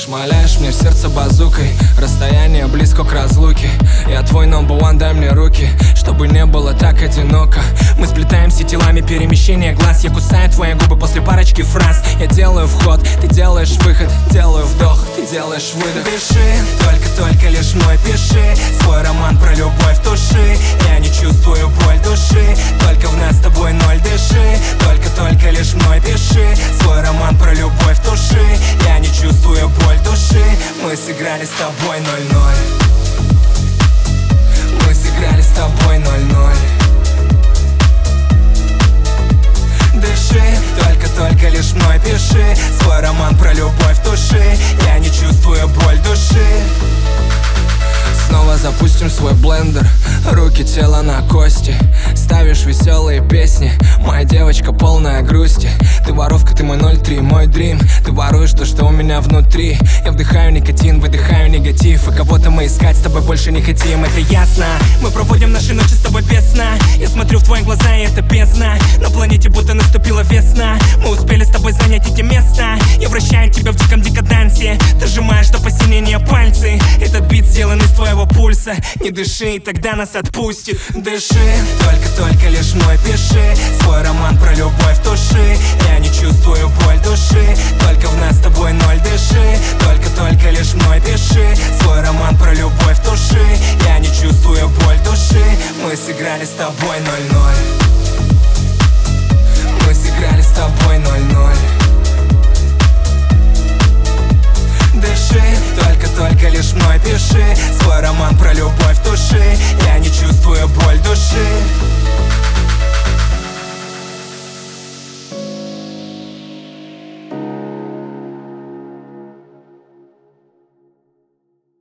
Шмаляешь мне в сердце базукой, расстояние близко к разлуке. Я твой number one, дай мне руки, чтобы не было так одиноко. Мы сплетаемся телами, перемещение глаз. Я кусаю твои губы после парочки фраз. Я делаю вход, ты делаешь выход. Делаю вдох, ты делаешь выдох. Дыши, только лишь мной пиши свой роман про любовь туши. Я не чувствую боль души, только в нас с тобой ноль. Дыши, только лишь мной пиши свой роман про любовь туши. Я не чувствую боль души. Мы сыграли с тобой 0-0. Мы сыграли с тобой 0-0. Дыши, только лишь мной пиши свой роман про любовь туши. Я не чувствую боль души. Снова запустим свой блендер, руки, тело на кости. Ставишь веселые песни, моя девочка полная грусти. Ты воровка, ты мой 03, мой дрим. Ты воруешь то, что у меня внутри. Я вдыхаю никотин, выдыхаю негатив. И кого-то мы искать с тобой больше не хотим, это ясно. Мы проводим наши ночи с тобой без сна. Я смотрю в твои глаза, и это бездна. На планете будто наступила весна. Мы успели с тобой занять эти места. Я вращаю тебя в диком декадансе. Ты сжимаешь до посинения пальцы. Этот бит сделан из твоего пульса. Не дыши, тогда нас отпустит. Дыши, только лишь мной пиши свой роман про любовь туши. Я не чувствую боль души, только в нас с тобой ноль. Дыши, только лишь мной пиши свой роман про любовь туши. Я не чувствую боль души. Мы сыграли с тобой 0-0. Мы сыграли с тобой 0-0. Дыши, только лишь мной пиши свой роман про любовь туши. Я не чувствую боль души.